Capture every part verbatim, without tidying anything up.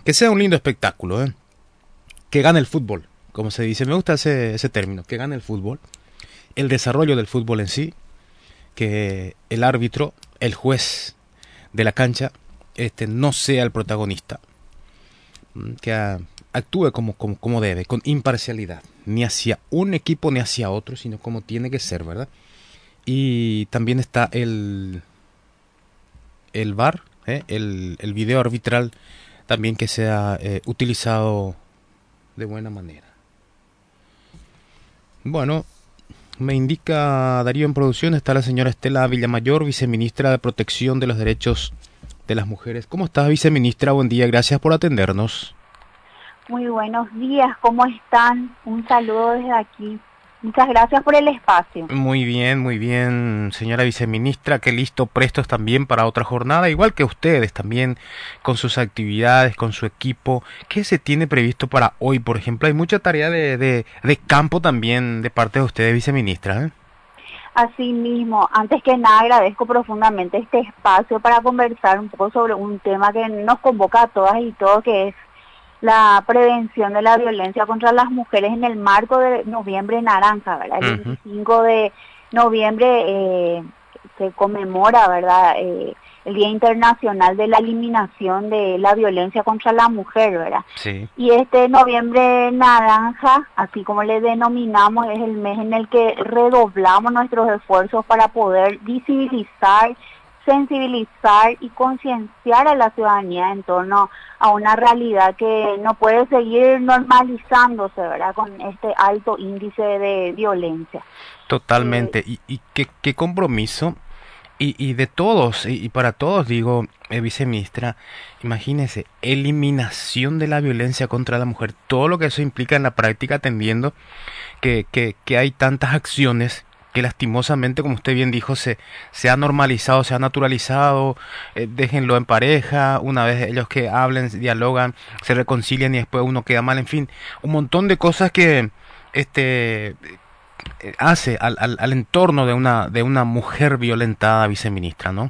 que sea un lindo espectáculo, ¿eh? Que gane el fútbol, como se dice, me gusta ese, ese término, que gane el fútbol, el desarrollo del fútbol en sí, que el árbitro, el juez de la cancha, este, no sea el protagonista, que a, actúe como, como, como debe, con imparcialidad, ni hacia un equipo ni hacia otro, sino como tiene que ser, ¿verdad? Y también está el, el V A R, ¿eh? el, el video arbitral, también que sea eh, utilizado de buena manera. Bueno, me indica Darío en producción, está la señora Estela Villamayor, viceministra de Protección de los Derechos de las Mujeres. ¿Cómo estás, viceministra? Buen día, gracias por atendernos. Muy buenos días, ¿cómo están? Un saludo desde aquí. Muchas gracias por el espacio. Muy bien, muy bien, señora viceministra, que listo, prestos también para otra jornada, igual que ustedes también, con sus actividades, con su equipo. ¿Qué se tiene previsto para hoy, por ejemplo? Hay mucha tarea de, de, de campo también de parte de ustedes, viceministra, ¿eh? Así mismo, antes que nada agradezco profundamente este espacio para conversar un poco sobre un tema que nos convoca a todas y todos, que es la prevención de la violencia contra las mujeres en el marco de Noviembre Naranja, ¿verdad? El Uh-huh. veinticinco de noviembre eh, se conmemora, ¿verdad? Eh, el Día Internacional de la Eliminación de la Violencia contra la Mujer, ¿verdad? Sí. Y este Noviembre Naranja, así como le denominamos, es el mes en el que redoblamos nuestros esfuerzos para poder visibilizar, sensibilizar y concienciar a la ciudadanía en torno a una realidad que no puede seguir normalizándose, ¿verdad?, con este alto índice de violencia. Eh, Totalmente. ¿Y, y qué, qué compromiso? Y, y de todos, y, y para todos, digo, eh, viceministra, imagínese, eliminación de la violencia contra la mujer, todo lo que eso implica en la práctica, atendiendo que, que, que hay tantas acciones que lastimosamente, como usted bien dijo, se, se ha normalizado, se ha naturalizado, eh, déjenlo en pareja, una vez ellos que hablen, dialogan, se reconcilian y después uno queda mal, en fin, un montón de cosas que este eh, hace al, al, al entorno de una, de una mujer violentada, viceministra, ¿no?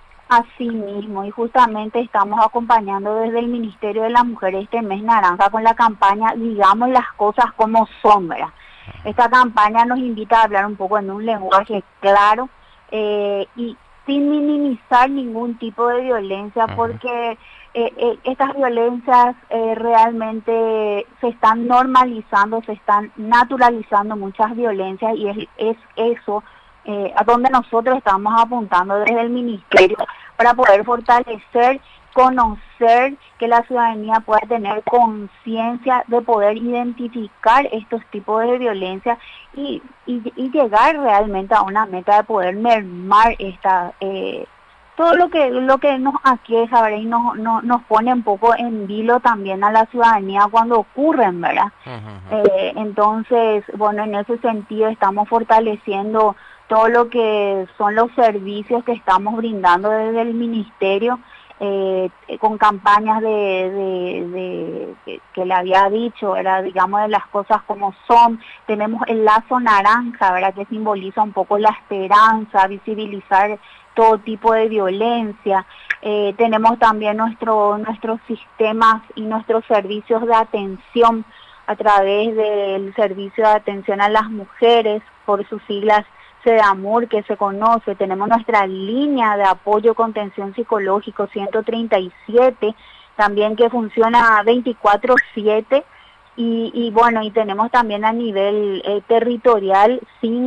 Así mismo, y justamente estamos acompañando desde el Ministerio de la Mujer este mes naranja con la campaña Digamos las cosas como son, ¿verdad? Esta campaña nos invita a hablar un poco en un lenguaje claro eh, y sin minimizar ningún tipo de violencia, Ujú. porque eh, eh, estas violencias eh, realmente se están normalizando, se están naturalizando muchas violencias, y es, es eso eh, a donde nosotros estamos apuntando desde el Ministerio para poder fortalecer, conocer, que la ciudadanía pueda tener conciencia de poder identificar estos tipos de violencia y, y, y llegar realmente a una meta de poder mermar esta eh, todo lo que lo que nos aqueja, ¿verdad? Y nos, nos, nos pone un poco en vilo también a la ciudadanía cuando ocurren, ¿verdad? Ujú. Eh, entonces, bueno, en ese sentido estamos fortaleciendo todo lo que son los servicios que estamos brindando desde el Ministerio, eh, con campañas de, de, de que, que le había dicho, era, digamos, de las cosas como son. Tenemos el lazo naranja, ¿verdad?, que simboliza un poco la esperanza, visibilizar todo tipo de violencia. Eh, tenemos también nuestro, nuestros sistemas y nuestros servicios de atención a través del Servicio de Atención a las Mujeres, por sus siglas SEDAMUR, que se conoce. Tenemos nuestra línea de apoyo contención psicológico ciento treinta y siete, también, que funciona veinticuatro siete. Y, y bueno, y tenemos también a nivel eh, territorial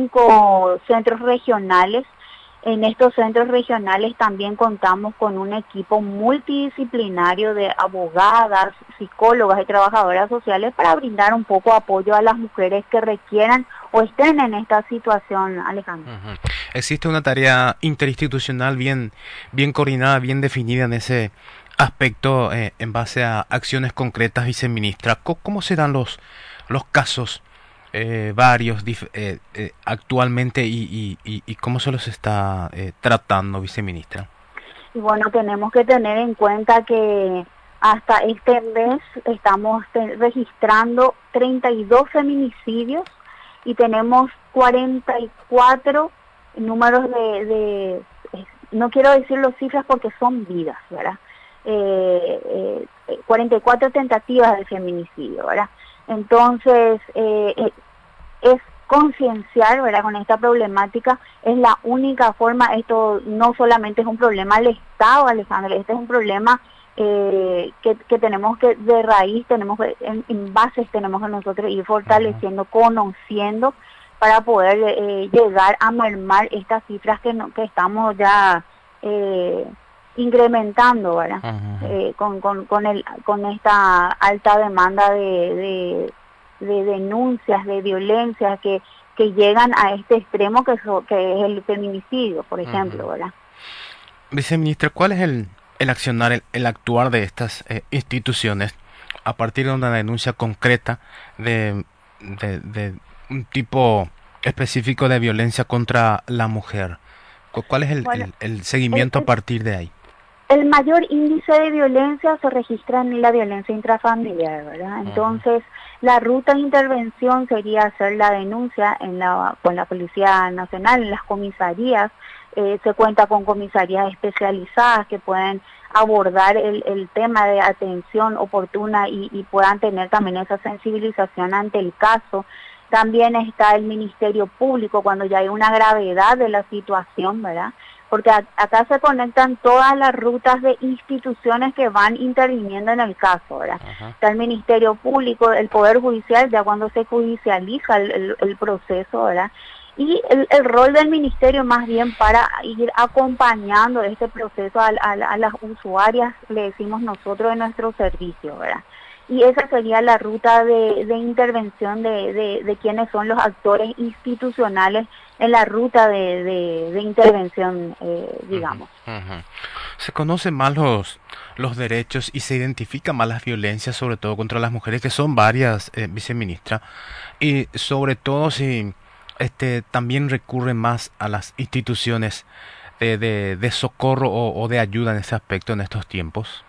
cinco centros regionales. En estos centros regionales también contamos con un equipo multidisciplinario de abogadas, psicólogas y trabajadoras sociales para brindar un poco apoyo a las mujeres que requieran o estén en esta situación, Alejandro. Ujú. Existe una tarea interinstitucional bien, bien coordinada, bien definida en ese aspecto, eh, en base a acciones concretas, viceministra. ¿Cómo, cómo se dan los, los casos eh, varios dif- eh, eh, actualmente y, y, y, y cómo se los está eh, tratando, viceministra? Y bueno, tenemos que tener en cuenta que hasta este mes estamos te- registrando treinta y dos feminicidios y tenemos cuarenta y cuatro números de, de, eh, no quiero decir las cifras porque son vidas, ¿verdad? eh, eh, cuarenta y cuatro tentativas de feminicidio, ¿verdad? Entonces, eh, eh, es concienciar, ¿verdad?, con esta problemática. Es la única forma. Esto no solamente es un problema del Estado, Alejandro, este es un problema eh, que, que tenemos que, de raíz, tenemos que, en, en bases tenemos que nosotros ir fortaleciendo, conociendo, para poder eh, llegar a mermar estas cifras que, no, que estamos ya eh, incrementando, ¿verdad? Eh, con, con, con, el, con esta alta demanda de, de, de denuncias, de violencias que, que llegan a este extremo que, so, que es el feminicidio, por ejemplo, ¿verdad? Viceministra, ¿cuál es el, el accionar, el, el actuar de estas eh, instituciones a partir de una denuncia concreta de, de, de un tipo específico de violencia contra la mujer? ¿Cuál es el, bueno, el, el seguimiento el, el, a partir de ahí? El mayor índice de violencia se registra en la violencia intrafamiliar, ¿verdad? Entonces, uh-huh. la ruta de intervención sería hacer la denuncia en la, con la Policía Nacional, en las comisarías. Eh, se cuenta con comisarías especializadas que pueden abordar el, el tema de atención oportuna y, y puedan tener también esa sensibilización ante el caso. También está el Ministerio Público cuando ya hay una gravedad de la situación, ¿verdad? Porque a, acá se conectan todas las rutas de instituciones que van interviniendo en el caso, ¿verdad? Uh-huh. Está el Ministerio Público, el Poder Judicial, ya cuando se judicializa el, el, el proceso, ¿verdad? Y el, el rol del Ministerio más bien para ir acompañando este proceso a, a, a las usuarias, le decimos nosotros, de nuestro servicio, ¿verdad? Y esa sería la ruta de, de intervención de, de, de quienes son los actores institucionales en la ruta de, de, de intervención, eh, digamos. Uh-huh, uh-huh. Se conocen más los, los derechos y se identifican más las violencias, sobre todo contra las mujeres, que son varias, eh, viceministra, y sobre todo si este también recurren más a las instituciones de, de, de socorro o, o de ayuda en ese aspecto en estos tiempos.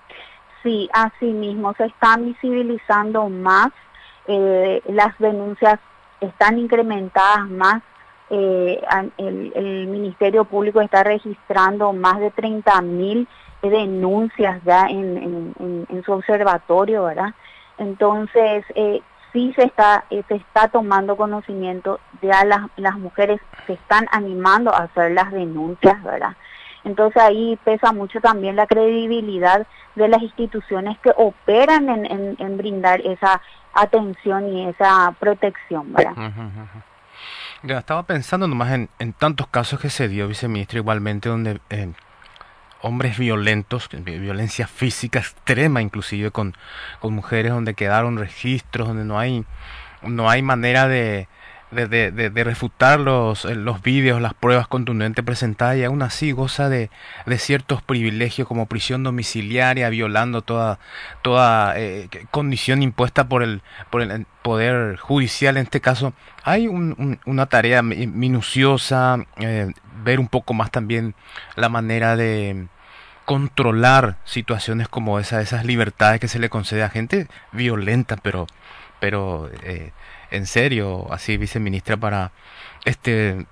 Sí, así mismo se están visibilizando más, eh, las denuncias están incrementadas más, eh, el, el Ministerio Público está registrando más de treinta mil denuncias ya en, en, en, en su observatorio, ¿verdad? Entonces, eh, sí se está, eh, se está tomando conocimiento, ya las, las mujeres se están animando a hacer las denuncias, ¿verdad? Entonces ahí pesa mucho también la credibilidad de las instituciones que operan en, en, en brindar esa atención y esa protección, ¿verdad? Uh-huh, uh-huh. Ya estaba pensando nomás en, en tantos casos que se dio, viceministra, igualmente donde eh, hombres violentos, violencia física extrema inclusive con, con mujeres, donde quedaron registros, donde no hay no hay manera de De, de, de, de refutar los, los vídeos, las pruebas contundentes presentadas, y aún así goza de, de ciertos privilegios como prisión domiciliaria, violando toda toda eh, condición impuesta por el por el poder judicial. En este caso hay un, un, una tarea minuciosa, eh, ver un poco más también la manera de controlar situaciones como esa, esas libertades que se le concede a gente violenta, pero pero eh, en serio, así, viceministra, para este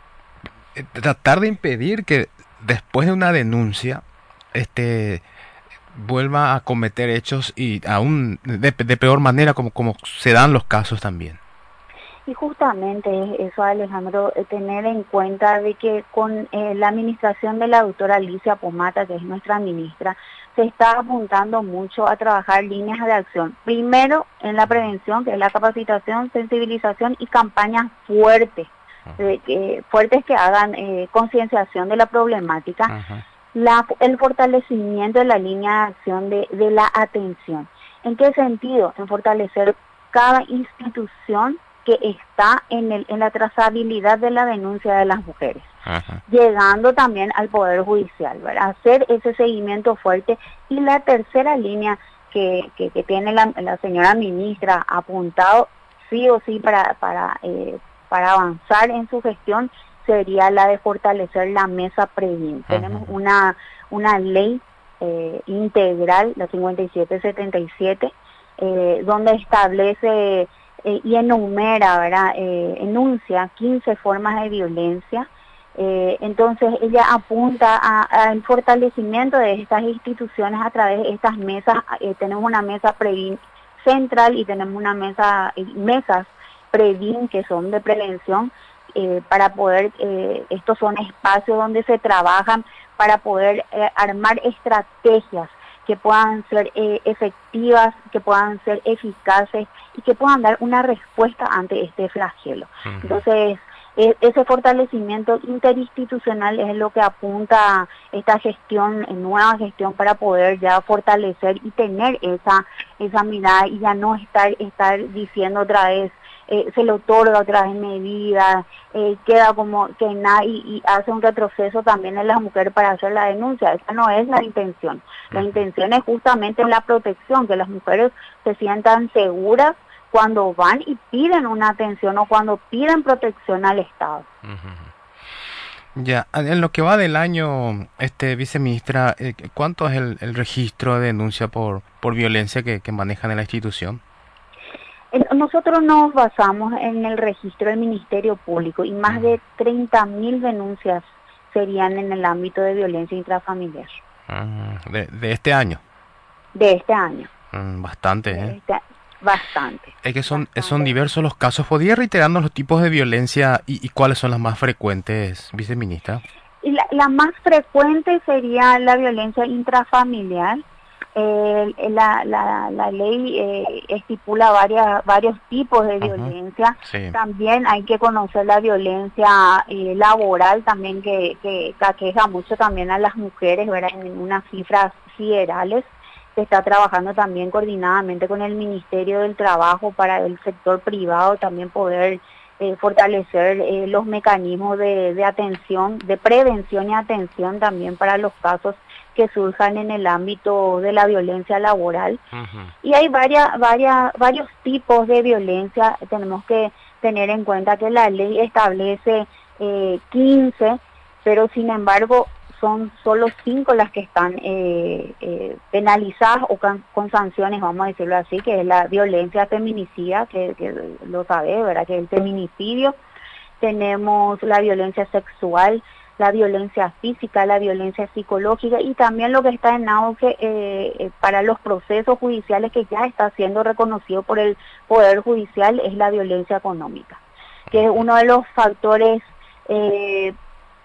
tratar de impedir que después de una denuncia este vuelva a cometer hechos y aún de, de peor manera, como como se dan los casos también. Y justamente eso, Alejandro, tener en cuenta de que con eh, la administración de la doctora Alicia Pomata, que es nuestra ministra, se está apuntando mucho a trabajar líneas de acción. Primero, en la prevención, que es la capacitación, sensibilización y campañas fuertes, de, que, fuertes que hagan eh, concienciación de la problemática. Uh-huh. La, el fortalecimiento de la línea de acción de, de la atención. ¿En qué sentido? En fortalecer cada institución que está en, el, en la trazabilidad de la denuncia de las mujeres, ajá, llegando también al Poder Judicial, ¿verdad? Hacer ese seguimiento fuerte. Y la tercera línea que, que, que tiene la, la señora ministra apuntado sí o sí para, para, eh, para avanzar en su gestión sería la de fortalecer la mesa previa. Tenemos una, una ley eh, integral, la cincuenta y siete setenta y siete, eh, donde establece Eh, y enumera, ¿verdad? Eh, enuncia quince formas de violencia Eh, entonces ella apunta al fortalecimiento de estas instituciones a través de estas mesas. Eh, tenemos una mesa Previn central y tenemos una mesa, eh, mesas Previn que son de prevención, eh, para poder, eh, estos son espacios donde se trabajan para poder eh, armar estrategias que puedan ser eh, efectivas, que puedan ser eficaces y que puedan dar una respuesta ante este flagelo. Uh-huh. Entonces, eh, ese fortalecimiento interinstitucional es lo que apunta esta gestión, nueva gestión, para poder ya fortalecer y tener esa esa mirada y ya no estar estar diciendo otra vez, eh, se le otorga otra vez medida, eh, queda como que nada y, y hace un retroceso también en las mujeres para hacer la denuncia. Esa no es la intención. La intención es justamente la protección, que las mujeres se sientan seguras cuando van y piden una atención o cuando piden protección al Estado. Uh-huh. Ya, en lo que va del año, este viceministra, eh, ¿cuánto es el, el registro de denuncia por, por violencia que, que manejan en la institución? Nosotros nos basamos en el registro del Ministerio Público y más uh-huh. de treinta mil denuncias serían en el ámbito de violencia intrafamiliar. Uh-huh. ¿De, de este año? De este año. Uh, bastante, ¿eh? Este, bastante. Es que son, bastante. son diversos los casos. ¿Podría reiterarnos los tipos de violencia y, y cuáles son las más frecuentes, viceministra? Y la, la más frecuente sería la violencia intrafamiliar. Eh, la, la, la ley eh, estipula varias, varios tipos de uh-huh. violencia. Sí. También hay que conocer la violencia eh, laboral también que, que, que aqueja mucho también a las mujeres, ¿verdad? En unas cifras siderales. Se está trabajando también coordinadamente con el Ministerio del Trabajo para el sector privado también poder eh, fortalecer eh, los mecanismos de, de atención, de prevención y atención también para los casos que surjan en el ámbito de la violencia laboral. Uh-huh. Y hay varias, varias, varios tipos de violencia. Tenemos que tener en cuenta que la ley establece eh, quince, pero sin embargo son solo cinco las que están eh, eh, penalizadas o con, con sanciones, vamos a decirlo así, que es la violencia feminicida, que, que lo sabe, ¿verdad? Que es el feminicidio. Tenemos la violencia sexual, la violencia física, la violencia psicológica y también lo que está en auge eh, para los procesos judiciales que ya está siendo reconocido por el Poder Judicial es la violencia económica, que es uno de los factores eh,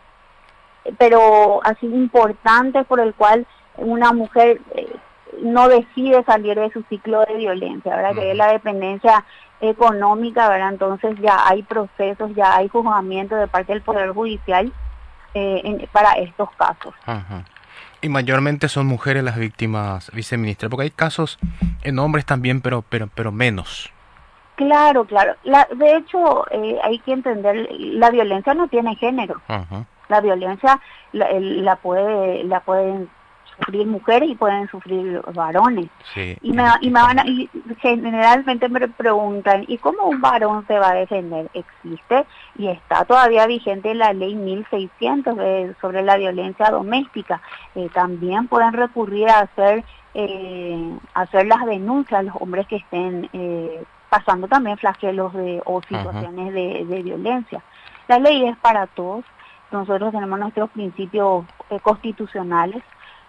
pero así importante por el cual una mujer eh, no decide salir de su ciclo de violencia, ¿verdad? Uh-huh. Que es la dependencia económica, ¿verdad? Entonces ya hay procesos, ya hay juzgamiento de parte del Poder Judicial eh, en, para estos casos. Uh-huh. Y mayormente son mujeres las víctimas, viceministra, porque hay casos en hombres también, pero pero pero menos. Claro, claro. La, de hecho, eh, hay que entender, la violencia no tiene género. Uh-huh. La violencia la, la puede la pueden sufrir mujeres y pueden sufrir varones. Sí, y me y me van a, y generalmente me preguntan, ¿y cómo un varón se va a defender? Existe y está todavía vigente la ley mil seiscientos de, sobre la violencia doméstica. Eh, también pueden recurrir a hacer eh, hacer las denuncias a los hombres que estén eh, pasando también flagelos de o situaciones uh-huh. de, de violencia. La ley es para todos. Nosotros tenemos nuestros principios eh, constitucionales,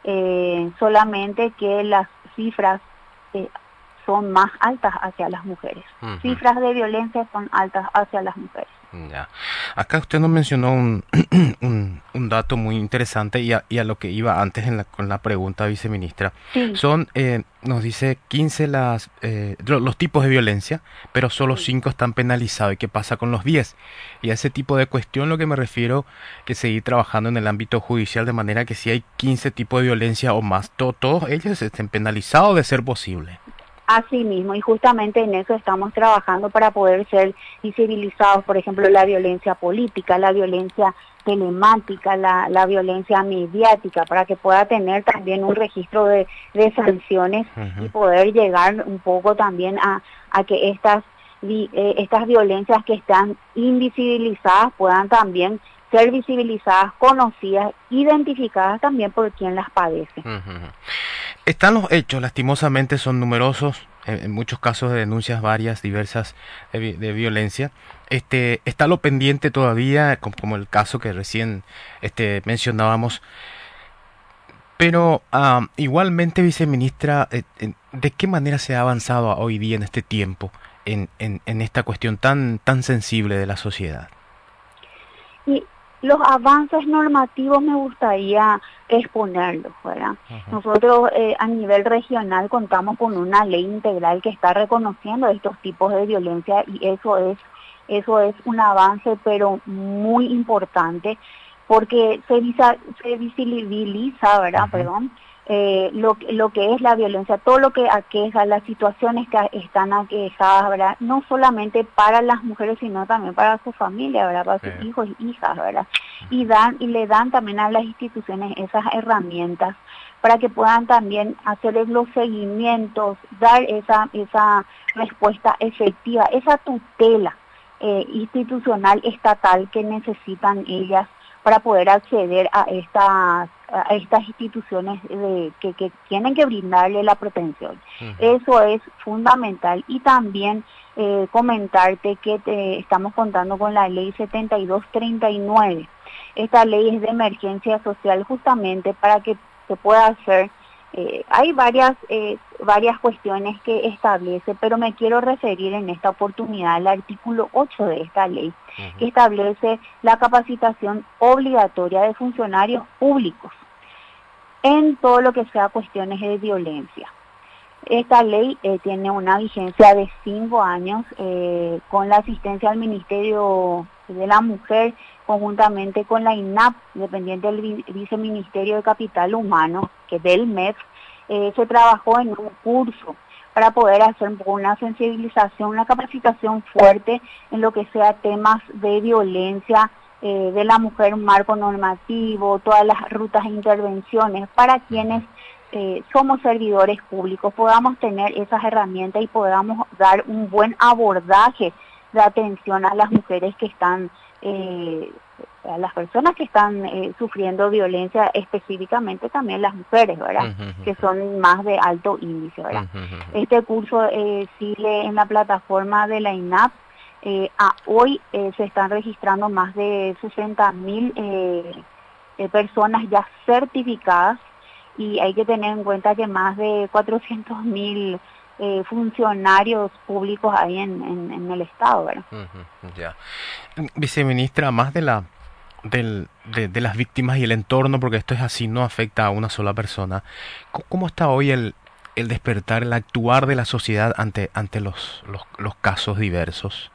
eh, solamente que las cifras eh, son más altas hacia las mujeres. Uh-huh. Cifras de violencia son altas hacia las mujeres. Ya. Acá usted nos mencionó un, un, un dato muy interesante y a, y a lo que iba antes en la, con la pregunta, viceministra. Sí. Son, eh, nos dice quince las, eh, los tipos de violencia, pero solo sí. cinco están penalizados. ¿Y qué pasa con los diez? Y a ese tipo de cuestión lo que me refiero que seguir trabajando en el ámbito judicial de manera que si hay quince tipos de violencia o más, to, todos ellos estén penalizados de ser posible. Así mismo, y justamente en eso estamos trabajando para poder ser visibilizados, por ejemplo, la violencia política, la violencia telemática, la, la violencia mediática, para que pueda tener también un registro de, de sanciones uh-huh. y poder llegar un poco también a, a que estas, eh, estas violencias que están invisibilizadas puedan también ser visibilizadas, conocidas, identificadas también por quien las padece. Uh-huh. Están los hechos, lastimosamente son numerosos, en, en muchos casos de denuncias varias, diversas de, vi- de violencia. Este, está lo pendiente todavía, como, como el caso que recién este, mencionábamos. Pero ah, igualmente, viceministra, eh, en- ¿de qué manera se ha avanzado hoy día en este tiempo en, en, en esta cuestión tan, tan sensible de la sociedad? Y los avances normativos me gustaría exponerlos, ¿verdad? Ujú. Nosotros eh, a nivel regional contamos con una ley integral que está reconociendo estos tipos de violencia y eso es, eso es un avance pero muy importante porque se, visa- se visibiliza, ¿verdad? Ujú. Perdón, eh, lo, lo que es la violencia, todo lo que aqueja, las situaciones que están aquejadas, ¿verdad? No solamente para las mujeres, sino también para su familia, ¿verdad? Para sus Eh, hijos y hijas, ¿verdad? Y dan y le dan también a las instituciones esas herramientas para que puedan también hacer los seguimientos, dar esa esa respuesta efectiva, esa tutela eh, institucional estatal que necesitan ellas para poder acceder a estas a estas instituciones de, que, que tienen que brindarle la protección. ujú. Eso es fundamental y también eh, comentarte que te, estamos contando con la ley setenta y dos treinta y nueve. Esta ley es de emergencia social justamente para que se pueda hacer. Eh, hay varias eh, varias cuestiones que establece, pero me quiero referir en esta oportunidad al artículo ocho de esta ley, Ujú. que establece la capacitación obligatoria de funcionarios públicos en todo lo que sea cuestiones de violencia. Esta ley eh, tiene una vigencia de cinco años eh, con la asistencia al Ministerio de la Mujer, conjuntamente con la I N A P, dependiente del vi- Viceministerio de Capital Humano, que es del M E F, eh, se trabajó en un curso para poder hacer un poco una sensibilización, una capacitación fuerte en lo que sea temas de violencia eh, de la mujer, un marco normativo, todas las rutas e intervenciones para quienes eh, somos servidores públicos, podamos tener esas herramientas y podamos dar un buen abordaje de atención a las mujeres que están, eh, a las personas que están eh, sufriendo violencia, específicamente también las mujeres, ¿verdad? Ujú. Que Ujú. son más de alto índice, ¿verdad? Ujú. Ujú. Este curso eh, sigue en la plataforma de la I N A P. Eh, a hoy eh, se están registrando más de sesenta mil eh, eh, personas ya certificadas y hay que tener en cuenta que más de cuatrocientos mil eh, funcionarios públicos hay en, en, en el Estado, ¿verdad? Ujú. Ya. Viceministra, más de la del, de, de las víctimas y el entorno, porque esto es así, no afecta a una sola persona. Co- ¿Cómo está hoy el, el despertar, el actuar de la sociedad ante, ante los, los, los casos diversos?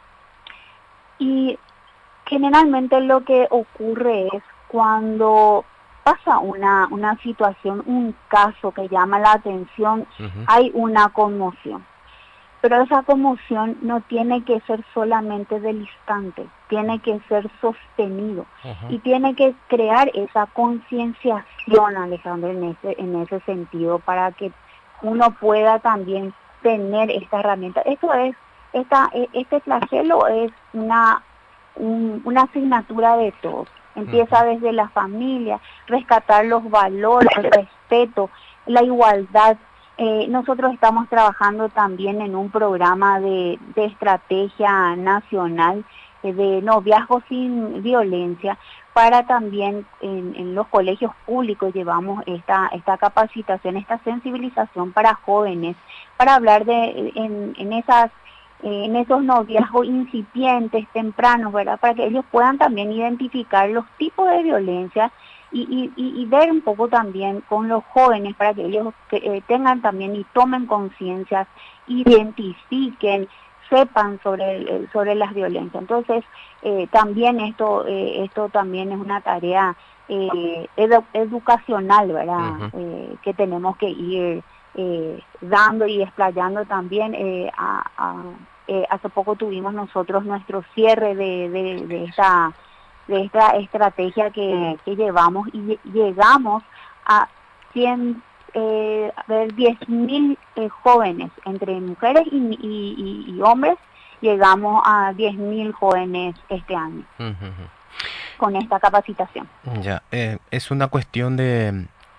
Y generalmente lo que ocurre es cuando pasa una, una situación, un caso que llama la atención, Ujú. hay una conmoción. Pero esa conmoción no tiene que ser solamente del instante, tiene que ser sostenido Ujú. y tiene que crear esa concienciación, Alejandro, en ese, en ese sentido, para que uno pueda también tener esta herramienta. Esto es, esta, e- este flagelo es una, un- una asignatura de todos. Ujú. Empieza desde la familia, rescatar los valores, el respeto, la igualdad. Eh, nosotros estamos trabajando también en un programa de, de estrategia nacional eh, de noviazgo sin violencia para también en, en los colegios públicos llevamos esta, esta capacitación, esta sensibilización para jóvenes, para hablar de en, en esas eh, en esos noviazgos incipientes, tempranos, ¿verdad? Para que ellos puedan también identificar los tipos de violencia y, y, y ver un poco también con los jóvenes para que ellos que, eh, tengan también y tomen conciencia, identifiquen, sepan sobre el- sobre las violencias. Entonces, eh, también esto eh, esto también es una tarea eh, edu- educacional, ¿verdad? Ujú. Eh, que tenemos que ir eh, dando y explayando también. Eh, a, a- eh, hace poco tuvimos nosotros nuestro cierre de, de, de esta de esta estrategia que, que llevamos y lle- llegamos a cien, eh, a ver, diez mil eh, jóvenes, entre mujeres y, y, y- y hombres, llegamos a diez mil jóvenes este año Ujú. con esta capacitación. Ya, eh, es una cuestión de,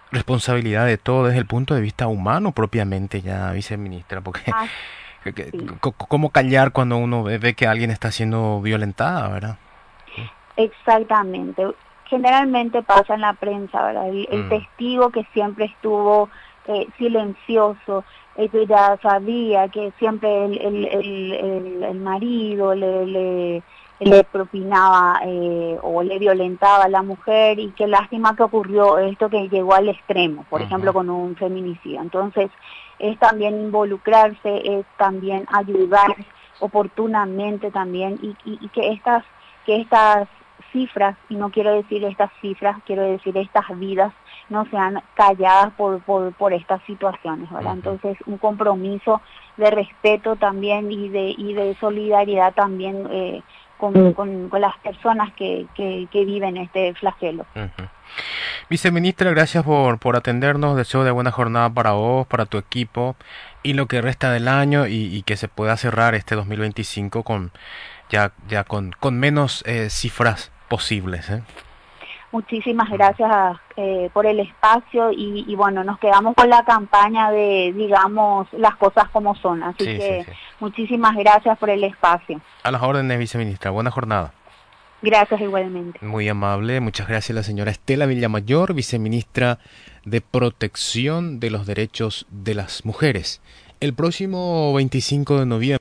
responsabilidad de todo desde el punto de vista humano propiamente ya, viceministra, porque Ah, que- sí, co- ¿cómo callar cuando uno ve, ve que alguien está siendo violentada, verdad? exactamente. Generalmente pasa en la prensa, ¿verdad? El, el Mm, testigo que siempre estuvo eh, silencioso, el que ya sabía que siempre el, el, el, el, el marido le, le, le propinaba eh, o le violentaba a la mujer, y qué lástima que ocurrió esto, que llegó al extremo, por ejemplo ujú, con un feminicidio. Entonces es también involucrarse, es también ayudar oportunamente también, y, y, y que estas que estas cifras, y no quiero decir estas cifras, quiero decir estas vidas, no sean calladas por, por, por estas situaciones, ¿verdad? ujú, Entonces, un compromiso de respeto también y de, y de solidaridad también eh, con, con, con las personas que, que, que viven este flagelo. ujú. Viceministra, gracias por, por atendernos. Deseo de buena jornada para vos, para tu equipo y lo que resta del año y, y que se pueda cerrar este dos mil veinticinco con ya, ya con, con menos eh, cifras posibles, ¿eh? Muchísimas Mm. gracias eh, por el espacio, y, y bueno, nos quedamos con la campaña de, digamos, las cosas como son. Así Sí, sí, que sí. muchísimas gracias por el espacio. A las órdenes, viceministra. Buena jornada. Gracias igualmente. Muy amable. Muchas gracias, la señora Estela Villamayor, viceministra de Protección de los Derechos de las Mujeres. El próximo veinticinco de noviembre